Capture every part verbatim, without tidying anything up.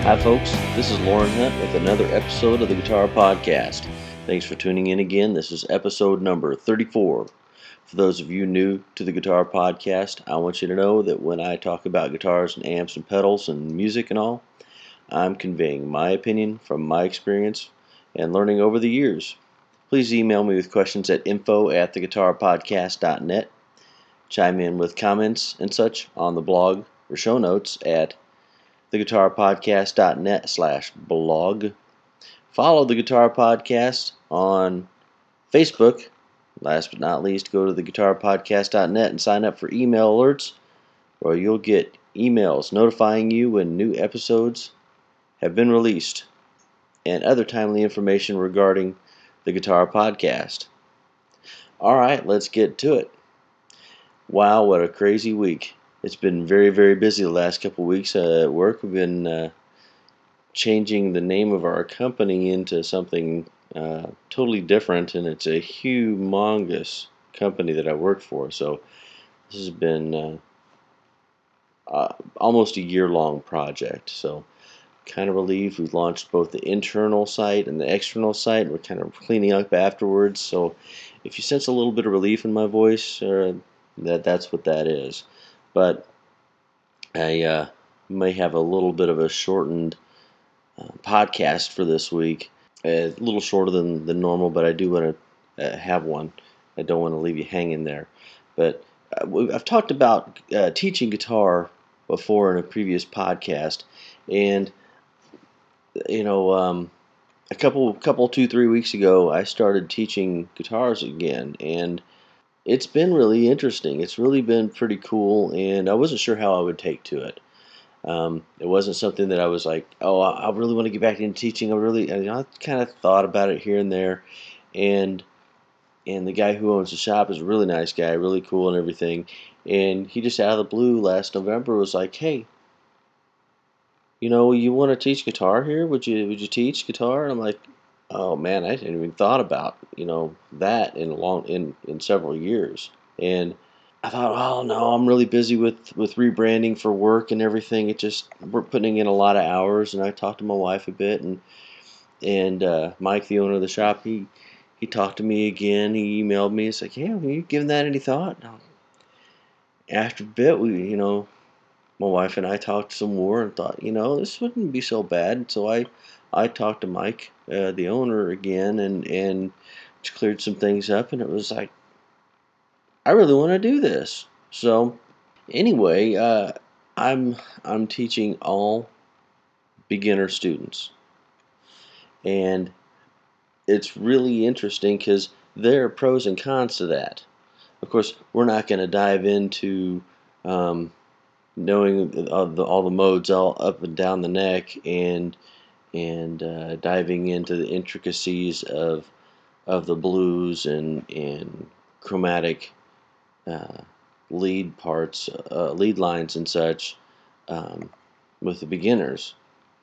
Hi folks, this is Lauren Hunt with another episode of the Guitar Podcast. Thanks for tuning in again. This is episode number thirty-four. For those of you new to the Guitar Podcast, I want you to know that when I talk about guitars and amps and pedals and music and all, I'm conveying my opinion from my experience and learning over the years. Please email me with questions at info at theguitarpodcast dot net. Chime in with comments and such on the blog or show notes at theguitarpodcast dot net slash blog. Follow the Guitar Podcast on Facebook. Last but not least, go to the guitar podcast dot net and sign up for email alerts, or you'll get emails notifying you when new episodes have been released and other timely information regarding the Guitar Podcast. Alright, let's get to it. Wow, what a crazy week. It's been very, very busy the last couple of weeks uh, at work. We've been uh, changing the name of our company into something uh, totally different, and it's a humongous company that I work for. So this has been uh, uh, almost a year-long project. So kind of relieved. We've launched both the internal site and the external site. We're kind of cleaning up afterwards. So if you sense a little bit of relief in my voice, uh, that that's what that is. But I uh, may have a little bit of a shortened uh, podcast for this week. A little shorter than, than normal, but I do want to uh, have one. I don't want to leave you hanging there. But uh, I've talked about uh, teaching guitar before in a previous podcast, and you know, um, a couple, couple, two, three weeks ago, I started teaching guitars again, and it's been really interesting. It's really been pretty cool, and I wasn't sure how I would take to it. Um, it wasn't something that I was like, oh, I, I really want to get back into teaching. I really, you know, I kind of thought about it here and there, and and the guy who owns the shop is a really nice guy, really cool and everything. And he just out of the blue last November was like, hey, you know, you want to teach guitar here? Would you would you teach guitar? And I'm like, oh man, I hadn't even thought about you know that in a long in in several years. And I thought, oh no, I'm really busy with with rebranding for work and everything. It just we're putting in a lot of hours. And I talked to my wife a bit, and and uh, Mike, the owner of the shop, he he talked to me again. He emailed me. He's like, hey, have you given that any thought? And after a bit, we you know my wife and I talked some more and thought, you know, this wouldn't be so bad. So I, I talked to Mike, uh, the owner, again, and and cleared some things up, and it was like, I really want to do this. So anyway, uh, I'm I'm teaching all beginner students, and it's really interesting because there are pros and cons to that. Of course, we're not going to dive into um, knowing all the, all the modes all up and down the neck, and and uh, diving into the intricacies of of the blues and and chromatic uh, lead parts, uh, lead lines and such um, with the beginners.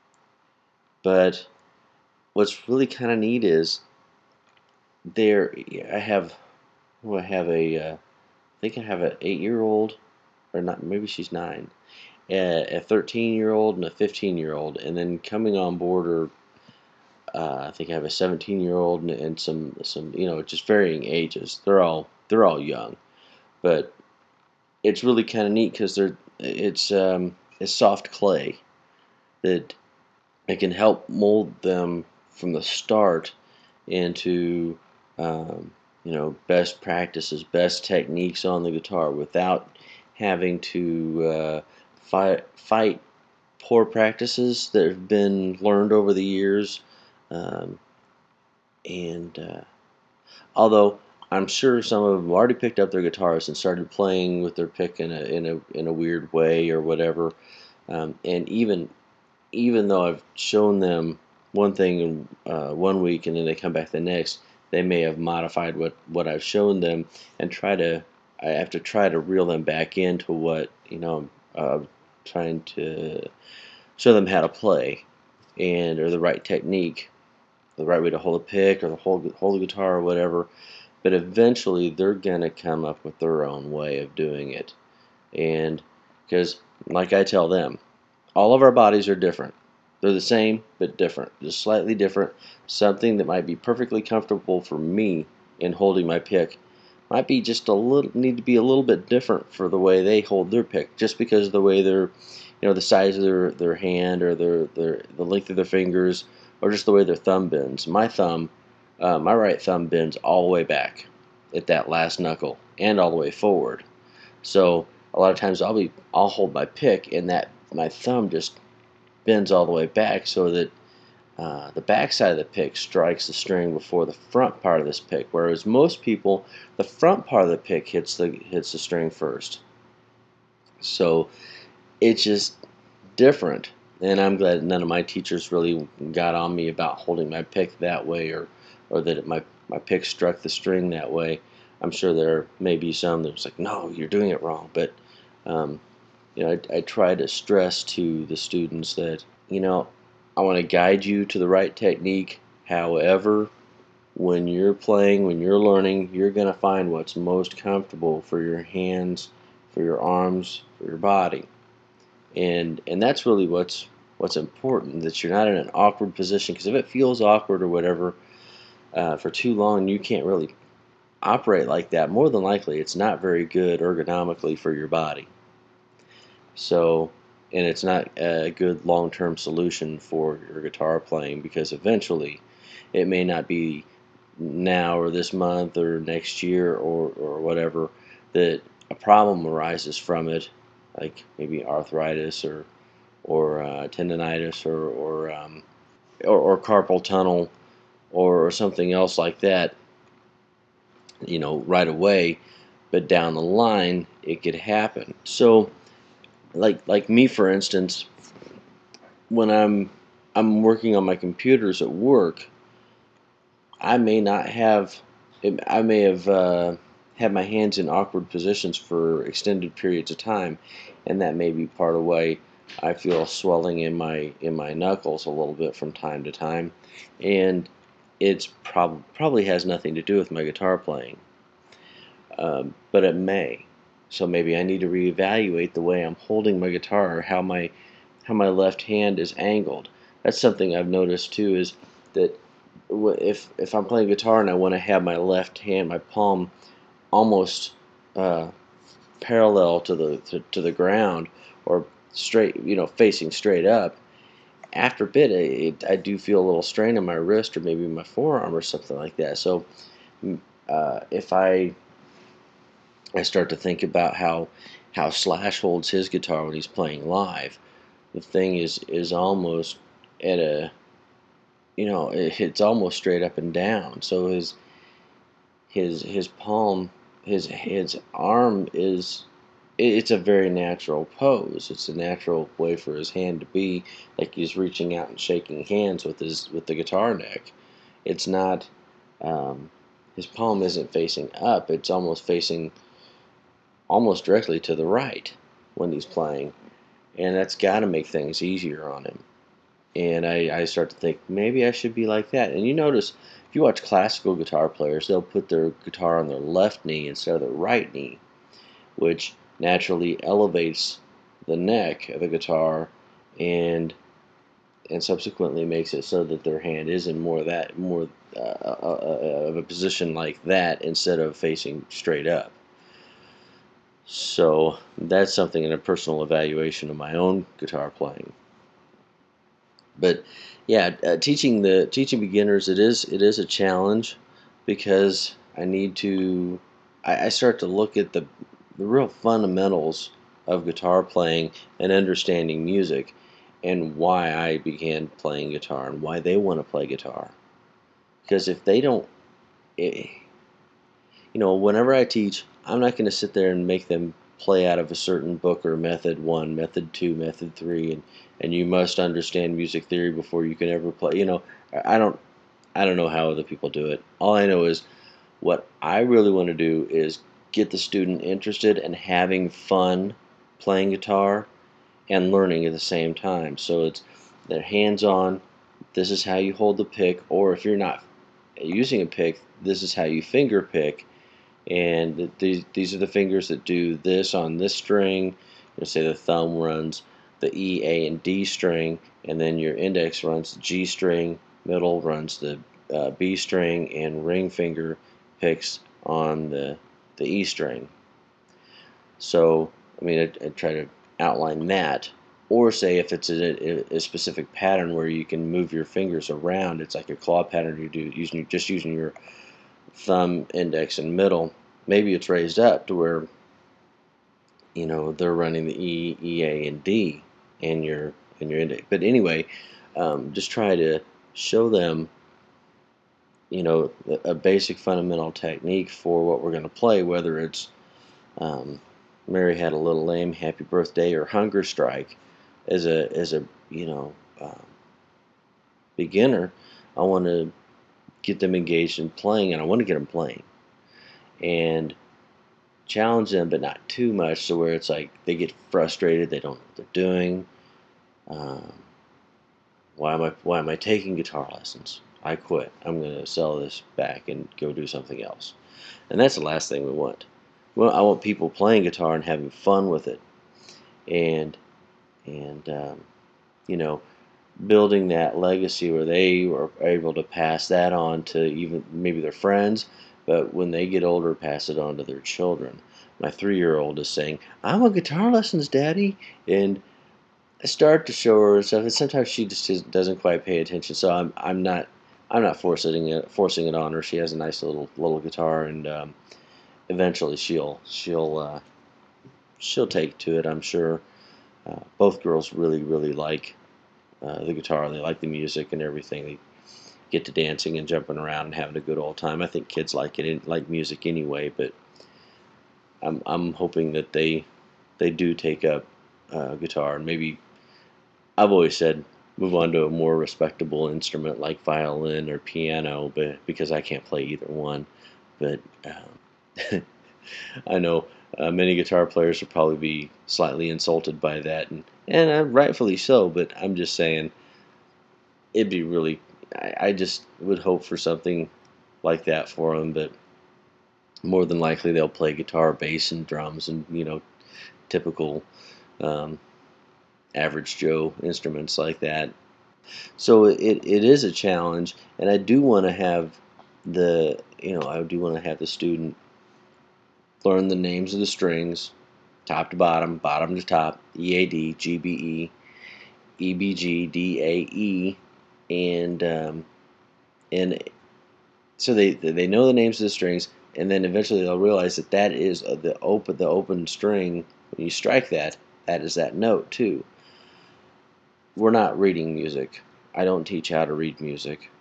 But what's really kind of neat is there. I have, well, I have a, uh, I think I have an eight-year-old, or not. Maybe she's nine. A thirteen-year-old and a fifteen-year-old, and then coming on board are uh, I think I have a seventeen-year-old and, and some some you know just varying ages. They're all they're all young, but it's really kind of neat because they're it's um, it's soft clay that it can help mold them from the start into um, you know best practices, best techniques on the guitar without having to uh, fight fight poor practices that have been learned over the years. Um, and uh, although I'm sure some of them already picked up their guitars and started playing with their pick in a in a in a weird way or whatever, um, and even even though I've shown them one thing in uh, one week and then they come back the next, they may have modified what what I've shown them and try to I have to try to reel them back into what you know uh, trying to show them how to play and or the right technique, the right way to hold a pick or the hold hold the guitar or whatever. But eventually they're gonna come up with their own way of doing it, and because like I tell them, all of our bodies are different. They're the same, but different, just slightly different. Something that might be perfectly comfortable for me in holding my pick might be just a little need to be a little bit different for the way they hold their pick, just because of the way they're, you know, the size of their, their hand or their, their the length of their fingers, or just the way their thumb bends. My thumb, uh, my right thumb bends all the way back at that last knuckle and all the way forward. So a lot of times I'll be I'll hold my pick and that my thumb just bends all the way back so that uh, the back side of the pick strikes the string before the front part of this pick. Whereas most people, the front part of the pick hits the hits the string first. So it's just different. And I'm glad none of my teachers really got on me about holding my pick that way, or or that it, my my pick struck the string that way. I'm sure there may be some that's like, no, you're doing it wrong. But um, you know, I, I try to stress to the students that, you know, I want to guide you to the right technique. However, when you're playing, when you're learning, you're going to find what's most comfortable for your hands, for your arms, for your body. And and that's really what's what's important, that you're not in an awkward position, because if it feels awkward or whatever uh, for too long, you can't really operate like that. More than likely, it's not very good ergonomically for your body. So, and it's not a good long-term solution for your guitar playing, because eventually it may not be now or this month or next year or, or whatever that a problem arises from it, like maybe arthritis or or uh, tendonitis or or, um, or or carpal tunnel or, or something else like that, you know, right away, but down the line it could happen. So like like me, for instance, when I'm I'm working on my computers at work, I may not have I may have uh, had my hands in awkward positions for extended periods of time, and that may be part of why I feel swelling in my in my knuckles a little bit from time to time, and it's prob- probably has nothing to do with my guitar playing, um, but it may. So maybe I need to reevaluate the way I'm holding my guitar, or how my how my left hand is angled. That's something I've noticed too, is that if if I'm playing guitar and I want to have my left hand, my palm, almost uh, parallel to the to, to the ground, or straight, you know, facing straight up, after a bit, it, I do feel a little strain in my wrist or maybe my forearm or something like that. So uh, if I I start to think about how how Slash holds his guitar when he's playing live, the thing is is almost at a, you know, it's almost straight up and down. So his his his palm, his his arm is, it's a very natural pose. It's a natural way for his hand to be, like he's reaching out and shaking hands with his with the guitar neck. It's not, um, his palm isn't facing up. It's almost facing almost directly to the right when he's playing, and that's got to make things easier on him. And I, I start to think maybe I should be like that. And you notice if you watch classical guitar players, they'll put their guitar on their left knee instead of their right knee, which naturally elevates the neck of the guitar, and and subsequently makes it so that their hand is in more that more uh, uh, uh, of a position like that instead of facing straight up. So that's something in a personal evaluation of my own guitar playing. But yeah, uh, teaching the teaching beginners, it is it is a challenge, because I need to I, I start to look at the the real fundamentals of guitar playing and understanding music, and why I began playing guitar and why they want to play guitar. Because if they don't, eh, you know, whenever I teach, I'm not going to sit there and make them play out of a certain book or method one, method two, method three, and and you must understand music theory before you can ever play. You know, I I don't I don't know how other people do it. All I know is what I really want to do is get the student interested and having fun playing guitar and learning at the same time. So it's they're hands on. This is how you hold the pick, or if you're not using a pick, this is how you finger pick, and these these are the fingers that do this on this string. You know, say the thumb runs the E, A, and D string, and then your index runs the G string, middle runs the uh, B string, and ring finger picks on the the E string. So, I mean, I, I try to outline that. Or say if it's a, a specific pattern where you can move your fingers around, it's like a claw pattern you do using just using your thumb, index, and middle. Maybe it's raised up to where you know they're running the E, E, A, and D in your in your index. But anyway, um, just try to show them you know a, a basic fundamental technique for what we're going to play, whether it's um, Mary Had a Little Lamb, Happy Birthday, or Hunger Strike. As a as a you know um, beginner, I want to get them engaged in playing, and I want to get them playing and challenge them, but not too much, so where it's like they get frustrated, they don't know what they're doing. Um, why am I why am I taking guitar lessons? I quit. I'm going to sell this back and go do something else. And that's the last thing we want. Well, I want people playing guitar and having fun with it, and and um, you know building that legacy where they are able to pass that on to even maybe their friends, but when they get older, pass it on to their children. My three-year-old is saying, "I want guitar lessons, Daddy," and I start to show her stuff, and sometimes she just doesn't quite pay attention. So I'm I'm not I'm not forcing it forcing it on her. She has a nice little little guitar, and um, eventually she'll she'll uh, she'll take to it, I'm sure. Uh, both girls really really like uh, the guitar. They like the music and everything. They get to dancing and jumping around and having a good old time. I think kids like it, like music anyway. But I'm I'm hoping that they they do take up uh, guitar, and maybe I've always said move on to a more respectable instrument like violin or piano, but because I can't play either one. But um, I know uh, many guitar players would probably be slightly insulted by that, and and uh, rightfully so. But I'm just saying it'd be really. I, I just would hope for something like that for them, but more than likely they'll play guitar, bass, and drums, and you know typical um, average Joe instruments like that. So it, it is a challenge, and I do want to have the you know I do want to have the student learn the names of the strings, top to bottom, bottom to top, E A D, G B E, E B G, D A E, and um, and so they they know the names of the strings, and then eventually they'll realize that that is uh, the open the open string. When you strike that, that is that note too. We're not reading music. I don't teach how to read music.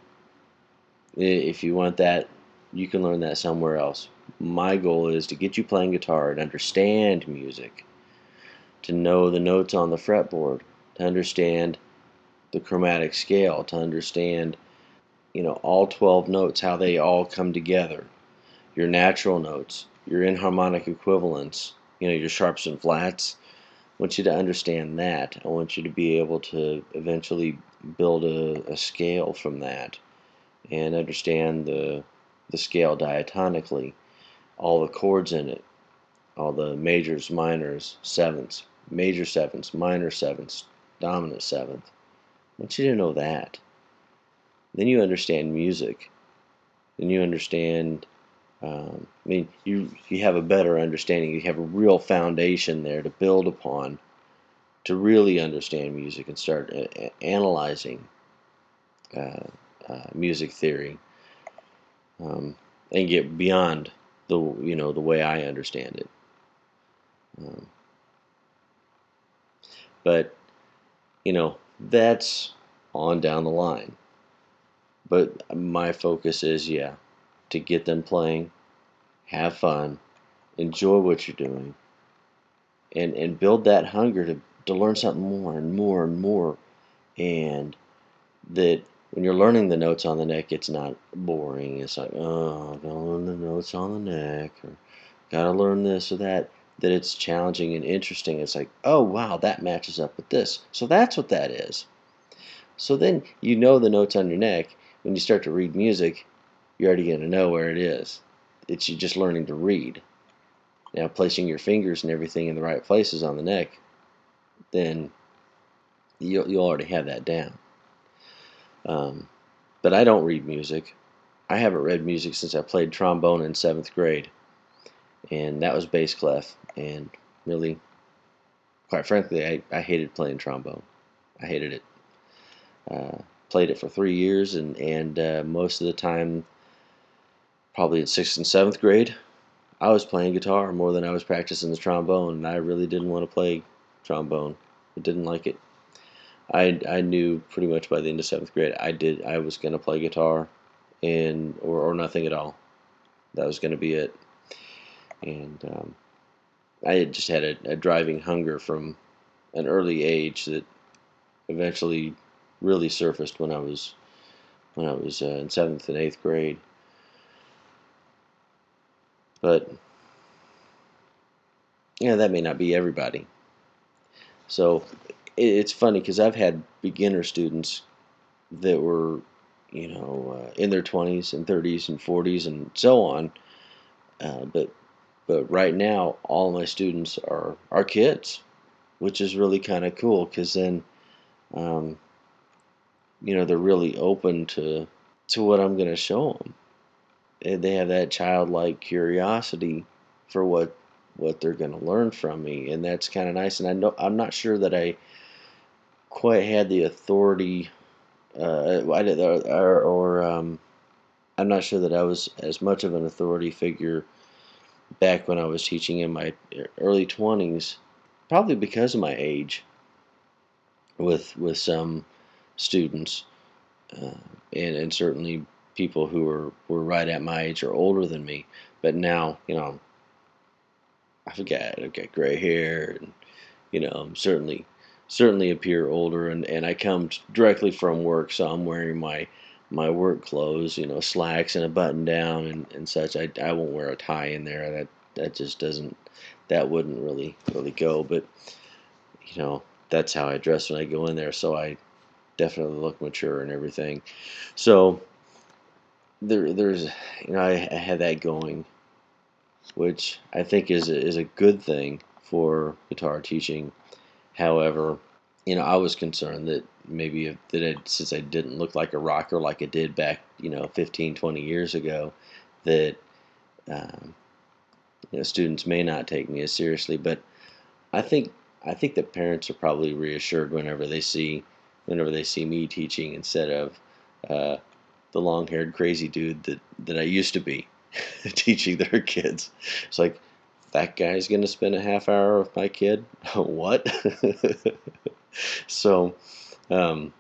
If you want that, you can learn that somewhere else. My goal is to get you playing guitar and understand music, to know the notes on the fretboard, to understand the chromatic scale, to understand, you know, all twelve notes, how they all come together, your natural notes, your inharmonic equivalents, you know, your sharps and flats. I want you to understand that. I want you to be able to eventually build a, a scale from that and understand the the scale diatonically, all the chords in it, all the majors, minors, sevenths, major sevenths, minor sevenths, dominant seventh. I want you to know that. Then you understand music. Then you understand. Um, I mean, you you have a better understanding. You have a real foundation there to build upon to really understand music and start a- analyzing uh, uh, music theory um, and get beyond the you know the way I understand it. Um, but you know that's on down the line. But my focus is yeah to get them playing, have fun, enjoy what you're doing, and and build that hunger to to learn something more and more and more, and that when you're learning the notes on the neck, it's not boring. It's like, oh, gotta learn the notes on the neck, or gotta learn this or that. That it's challenging and interesting. It's like, oh, wow, that matches up with this. So that's what that is. So then you know the notes on your neck. When you start to read music, you're already going to know where it is. It's you just learning to read. Now, placing your fingers and everything in the right places on the neck, then you you already have that down. Um, but I don't read music. I haven't read music since I played trombone in seventh grade, and that was bass clef. And really, quite frankly, I, I hated playing trombone. I hated it. Uh, Played it for three years, and and uh, most of the time, probably in sixth and seventh grade, I was playing guitar more than I was practicing the trombone, and I really didn't want to play trombone. I didn't like it. I I knew pretty much by the end of seventh grade I did I was going to play guitar, and or or nothing at all. That was going to be it. And um, I had just had a, a driving hunger from an early age that eventually really surfaced when I was when I was uh, in seventh and eighth grade. But yeah, that may not be everybody. So it, it's funny because I've had beginner students that were, you know, uh, in their twenties and thirties and forties and so on. Uh, but but right now, all my students are are kids, which is really kind of cool because then, um, you know, they're really open to to what I'm going to show them. And they have that childlike curiosity for what what they're going to learn from me, and that's kind of nice. And I know I'm not sure that I quite had the authority, uh, I did, or, or, or um, I'm not sure that I was as much of an authority figure back when I was teaching in my early twenties, probably because of my age with with some students, uh, and and certainly people who were were right at my age or older than me. But now, you know, I forgot I've got gray hair, and you know, I'm certainly certainly appear older, and and I come directly from work, so I'm wearing my my work clothes, you know, slacks and a button down and, and such. I, I won't wear a tie in there. That that just doesn't that wouldn't really really go. But you know, that's how I dress when I go in there. So I definitely look mature and everything. So there there's you know I, I had that going, which I think is a, is a good thing for guitar teaching. However, you know, I was concerned that maybe if, that it, since I didn't look like a rocker like it did back, you know, fifteen, twenty years ago, that um, you know, students may not take me as seriously. But I think I think that parents are probably reassured whenever they see whenever they see me teaching instead of uh, the long-haired crazy dude that that I used to be teaching their kids. It's like that guy's going to spend a half hour with my kid. What? So, um,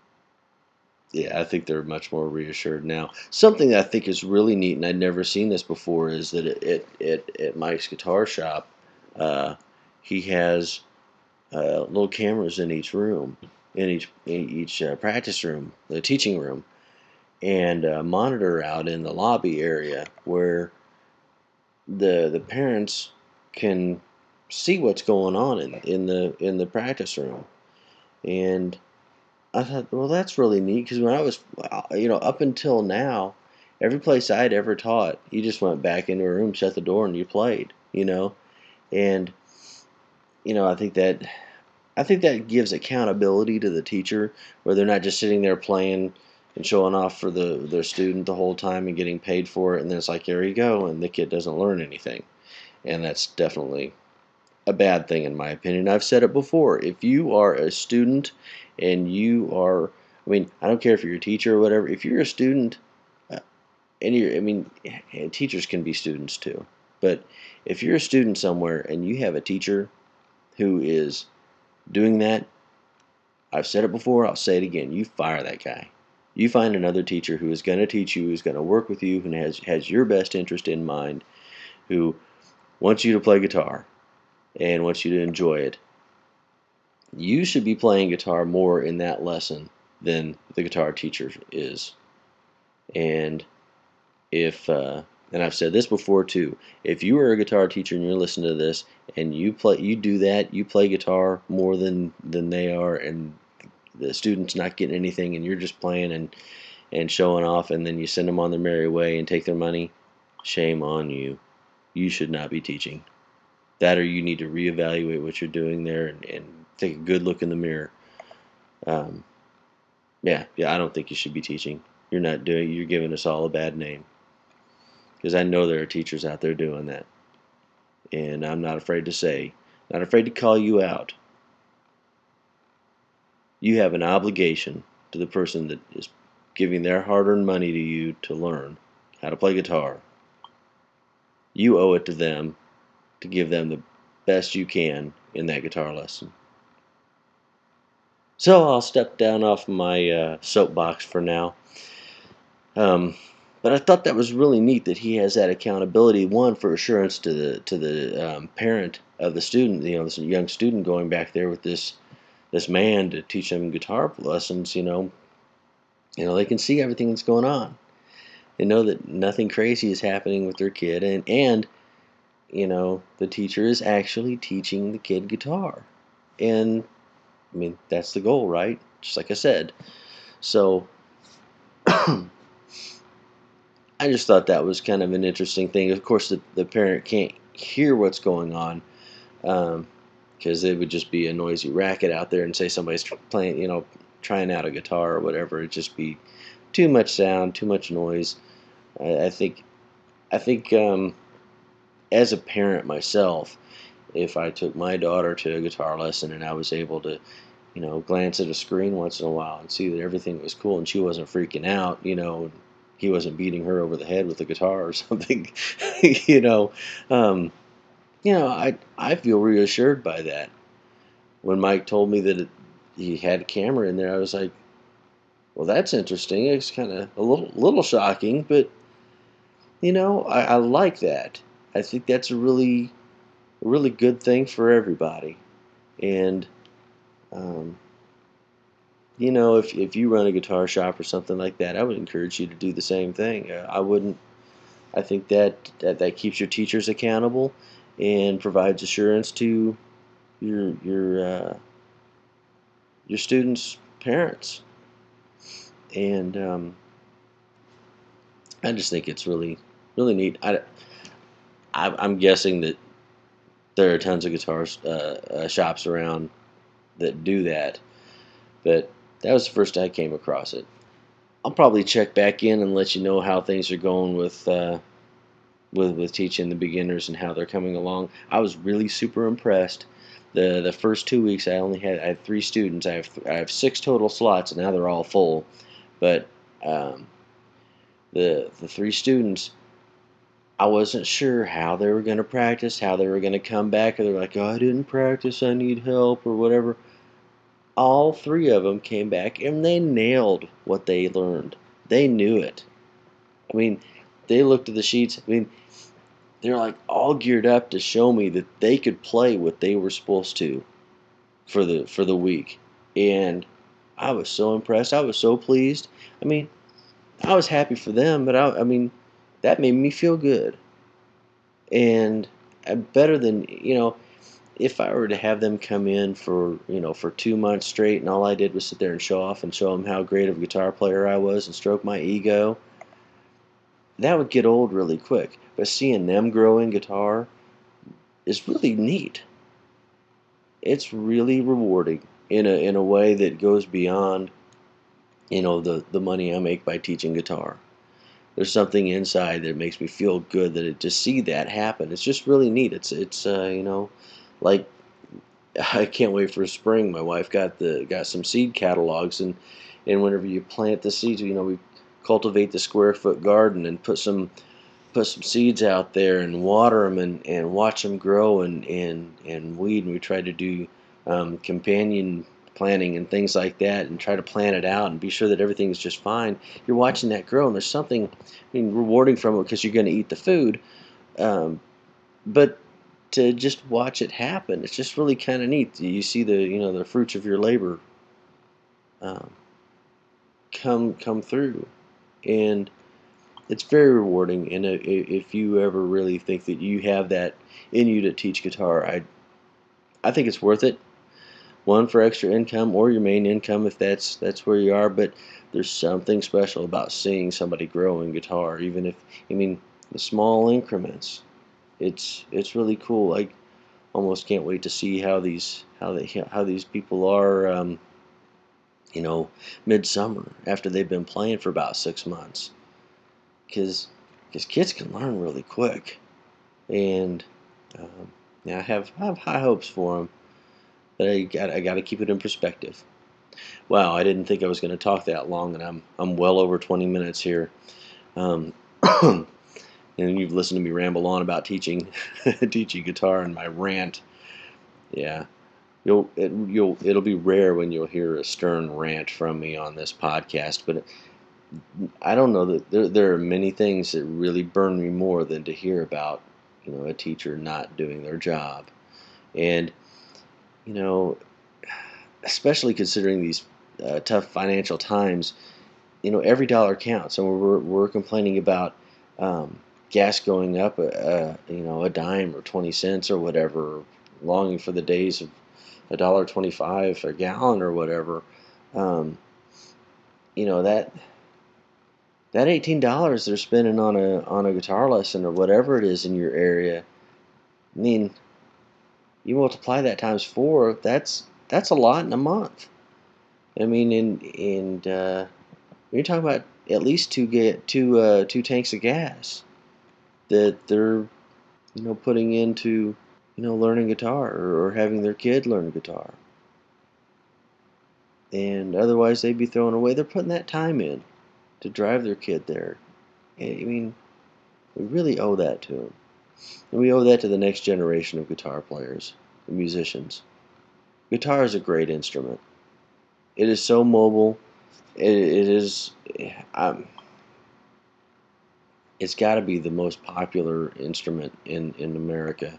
yeah, I think they're much more reassured now. Something that I think is really neat, and I'd never seen this before, is that it, it, it at Mike's guitar shop, uh, he has uh, little cameras in each room, in each in each uh, practice room, the teaching room, and a monitor out in the lobby area where the the parents can see what's going on in, in the in the practice room. And I thought, well, that's really neat because when I was, uh, you know, up until now, every place I'd ever taught, you just went back into a room, shut the door, and you played, you know. And you know, I think that I think that gives accountability to the teacher, where they're not just sitting there playing and showing off for the their student the whole time and getting paid for it, and then it's like, there you go, and the kid doesn't learn anything, and that's definitely a bad thing in my opinion. I've said it before. If you are a student and you are, I mean, I don't care if you're a teacher or whatever. If you're a student, uh, and you're, I mean, and teachers can be students too. But if you're a student somewhere and you have a teacher who is doing that, I've said it before. I'll say it again. You fire that guy. You find another teacher who is going to teach you, who's going to work with you, who has has your best interest in mind, who wants you to play guitar and wants you to enjoy it. You should be playing guitar more in that lesson than the guitar teacher is. And if, uh, and I've said this before too, if you are a guitar teacher and you're listening to this and you play, you do that, you play guitar more than than they are, and the student's not getting anything, and you're just playing and and showing off, and then you send them on their merry way and take their money, shame on you. You should not be teaching. That, or you need to reevaluate what you're doing there, and, and take a good look in the mirror. Um, yeah, yeah, I don't think you should be teaching. You're not doing. You're giving us all a bad name, because I know there are teachers out there doing that, and I'm not afraid to say, not afraid to call you out. You have an obligation to the person that is giving their hard-earned money to you to learn how to play guitar. You owe it to them to give them the best you can in that guitar lesson. So I'll step down off my uh, soapbox for now. Um, but I thought that was really neat that he has that accountability. One, for assurance to the to the um, parent of the student, you know, this young student going back there with this this man to teach them guitar lessons. You know, you know they can see everything that's going on. They know that nothing crazy is happening with their kid, and and you know the teacher is actually teaching the kid guitar, and I mean that's the goal, right? Just like I said. So I just thought that was kind of an interesting thing. Of course, the, the parent can't hear what's going on, because um, it would just be a noisy racket out there, and say somebody's playing, you know, trying out a guitar or whatever. It'd just be too much sound, too much noise. I, I think, I think um, as a parent myself, if I took my daughter to a guitar lesson and I was able to, you know, glance at a screen once in a while and see that everything was cool and she wasn't freaking out, you know, he wasn't beating her over the head with a guitar or something, you know, um, you know, I I feel reassured by that. When Mike told me that it, he had a camera in there, I was like, well, that's interesting. It's kind of a little little shocking, but you know, I, I like that. I think that's a really a really good thing for everybody, and um, you know, if if you run a guitar shop or something like that, I would encourage you to do the same thing. Uh, I wouldn't. I think that, that that keeps your teachers accountable and provides assurance to your your uh, your students' parents. And um, I just think it's really really neat. I, I I'm guessing that there are tons of guitar uh, uh, shops around that do that, but that was the first I came across it. I'll probably check back in and let you know how things are going with uh, with with teaching the beginners and how they're coming along. I was really super impressed. the The first two weeks, I only had I had three students. I have I have six total slots, and now they're all full. But um, the the three students, I wasn't sure how they were going to practice, how they were going to come back. Or they're like, "Oh, I didn't practice. I need help," or whatever. All three of them came back and they nailed what they learned. They knew it. I mean, they looked at the sheets. I mean, they're like all geared up to show me that they could play what they were supposed to for the for the week. And I was so impressed. I was so pleased. I mean, I was happy for them, but I, I mean, that made me feel good. And uh, better than, you know, if I were to have them come in for, you know, for two months straight and all I did was sit there and show off and show them how great of a guitar player I was and stroke my ego, that would get old really quick. But seeing them grow in guitar is really neat. It's really rewarding in a in a way that goes beyond, you know, the the money I make by teaching guitar. There's something inside that makes me feel good that it just see that happen. It's just really neat. It's it's uh, you know, like I can't wait for spring. My wife got the got some seed catalogs, and and whenever you plant the seeds, you know, we cultivate the square foot garden and put some put some seeds out there and water them and, and watch them grow and, and, and weed. And we try to do um, companion planting and things like that and try to plan it out and be sure that everything's just fine. You're watching that grow, and there's something, I mean, rewarding from it because you're going to eat the food. Um, but to just watch it happen, it's just really kind of neat. You see the you know the fruits of your labor um, come come through, and it's very rewarding. And if you ever really think that you have that in you to teach guitar, I I think it's worth it. One, for extra income or your main income if that's that's where you are. But there's something special about seeing somebody grow in guitar, even if I mean the small increments. It's it's really cool. I almost can't wait to see how these how they how these people are. Um, you know, midsummer after they've been playing for about six months. Because because kids can learn really quick. And um, yeah, I have I have high hopes for them, but I got I got to keep it in perspective. Wow, I didn't think I was going to talk that long, and I'm I'm well over twenty minutes here. Um, and you've listened to me ramble on about teaching teaching guitar and my rant. Yeah, you'll it, you'll it'll be rare when you'll hear a stern rant from me on this podcast, but I don't know that there there are many things that really burn me more than to hear about, you know, a teacher not doing their job. And you know, especially considering these uh, tough financial times, you know, every dollar counts. And we're we're complaining about um, gas going up, a, a you know, a dime or twenty cents or whatever, longing for the days of a dollar twenty-five a gallon or whatever. Um, you know that that eighteen dollars they're spending on a on a guitar lesson or whatever it is in your area. I mean, you multiply that times four. That's that's a lot in a month. I mean, and and uh, you're talking about at least two get two uh, two tanks of gas that they're, you know, putting into, you know, learning guitar, or, or having their kid learn guitar, and otherwise they'd be throwing away. They're putting that time in to drive their kid there. I mean, we really owe that to them, and we owe that to the next generation of guitar players, and musicians. Guitar is a great instrument. It is so mobile. It, it is. Um, it's got to be the most popular instrument in in America.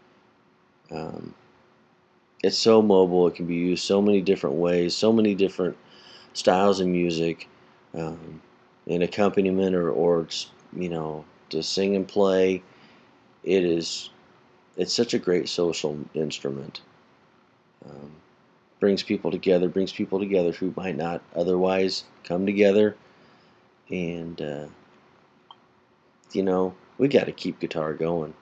Um, it's so mobile. It can be used so many different ways, so many different styles of music, um, in accompaniment, or or just, you know, to sing and play. It is. It's such a great social instrument. Um, brings people together. Brings people together who might not otherwise come together. And uh, you know, we got to keep guitar going.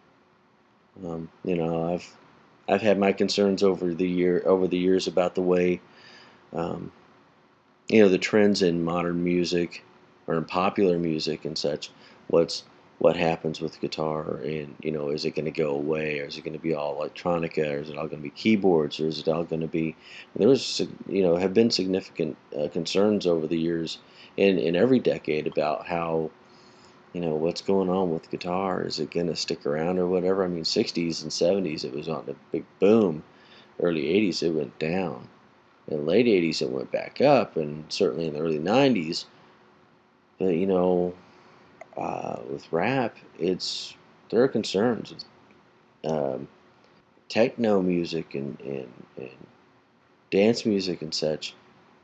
Um, you know, I've I've had my concerns over the year over the years about the way, um, you know, the trends in modern music, or in popular music and such. What's what happens with guitar, and you know, is it going to go away, or is it going to be all electronica, or is it all going to be keyboards, or is it all going to be? There was, you know, have been significant uh, concerns over the years, in in every decade, about how, you know, what's going on with guitar. Is it going to stick around or whatever? I mean, sixties and seventies it was on a big boom. Early eighties it went down. In the late eighties it went back up, and certainly in the early nineties. But you know, uh, with rap, it's there are concerns. Um, Techno music, and, and, and dance music and such,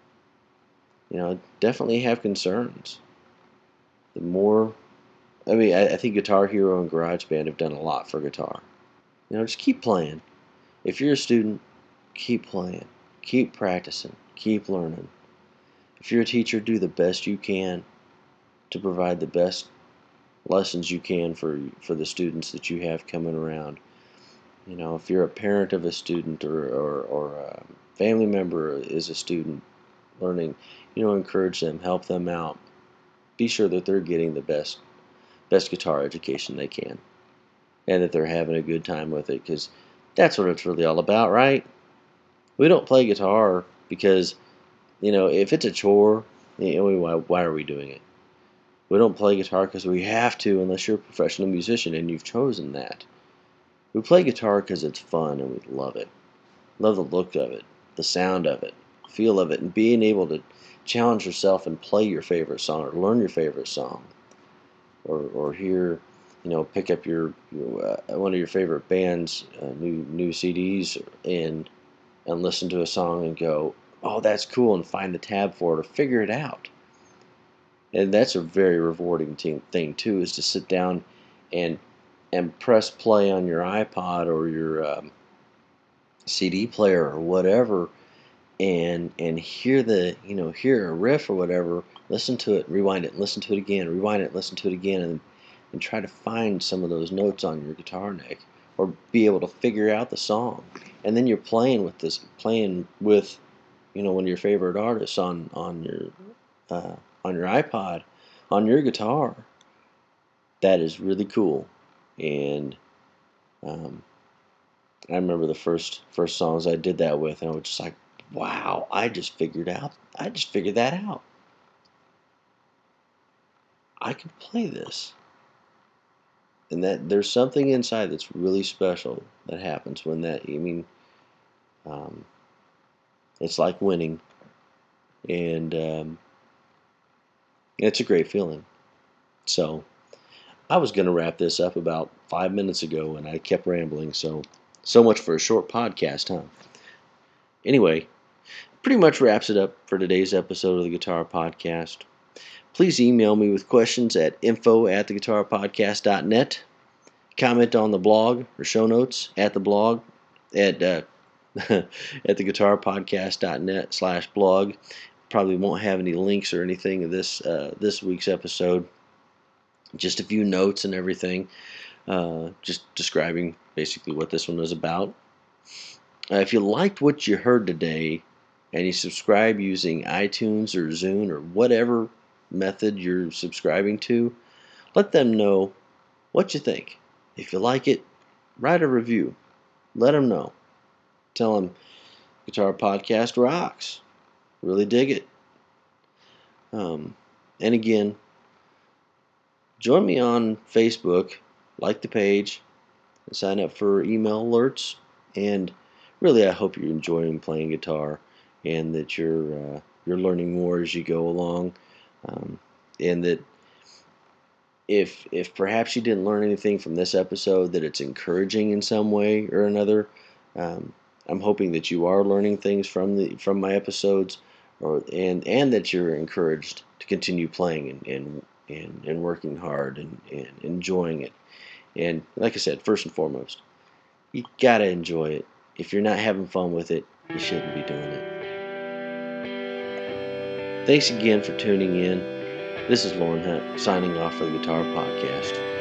you know, definitely have concerns. The more, I mean, I, I think Guitar Hero and GarageBand have done a lot for guitar. You know, just keep playing. If you're a student, keep playing, keep practicing, keep learning. If you're a teacher, do the best you can to provide the best lessons you can for for the students that you have coming around. You know, if you're a parent of a student, or, or, or a family member is a student learning, you know, encourage them, help them out. Be sure that they're getting the best best guitar education they can, and that they're having a good time with it, because that's what it's really all about, right? We don't play guitar because, you know, if it's a chore, you know, why, why are we doing it? We don't play guitar because we have to, unless you're a professional musician and you've chosen that. We play guitar because it's fun and we love it. Love the look of it, the sound of it, feel of it, and being able to challenge yourself and play your favorite song, or learn your favorite song, or or hear, you know, pick up your, your uh, one of your favorite bands' uh, new new C Ds, and and listen to a song and go, oh, that's cool, and find the tab for it or figure it out. And that's a very rewarding thing too, is to sit down and and press play on your iPod or your um, C D player or whatever, and and hear the, you know, hear a riff or whatever, listen to it, rewind it, listen to it again, rewind it, listen to it again, and and try to find some of those notes on your guitar neck, or be able to figure out the song, and then you're playing with this, playing with, you know, one of your favorite artists on on your uh, on your iPod, on your guitar. That is really cool. And um, I remember the first first songs I did that with, and I was just like, wow, I just figured out, I just figured that out. I can play this. And that there's something inside that's really special that happens when that, I mean, um, it's like winning. And um, it's a great feeling. So I was going to wrap this up about five minutes ago, and I kept rambling. So, so much for a short podcast, huh? Anyway, pretty much wraps it up for today's episode of the Guitar Podcast. Please email me with questions at info at the guitar podcast dot net. Comment on the blog or show notes at the blog at uh, at the guitar podcast dot net slash blog. Probably won't have any links or anything in this uh, this week's episode. Just a few notes and everything, uh, just describing basically what this one was about. Uh, if you liked what you heard today and you subscribe using iTunes or Zune or whatever method you're subscribing to, let them know what you think. If you like it, write a review. Let them know. Tell them Guitar Podcast rocks. Really dig it. Um, and again, join me on Facebook, like the page, and sign up for email alerts. And really, I hope you're enjoying playing guitar and that you're uh, you're learning more as you go along. Um, and that if if perhaps you didn't learn anything from this episode, that it's encouraging in some way or another. Um, I'm hoping that you are learning things from the from my episodes, or and and that you're encouraged to continue playing and and, and, and working hard and, and enjoying it. And like I said, first and foremost, you gotta enjoy it. If you're not having fun with it, you shouldn't be doing it. Thanks again for tuning in. This is Lauren Hunt signing off for the Guitar Podcast.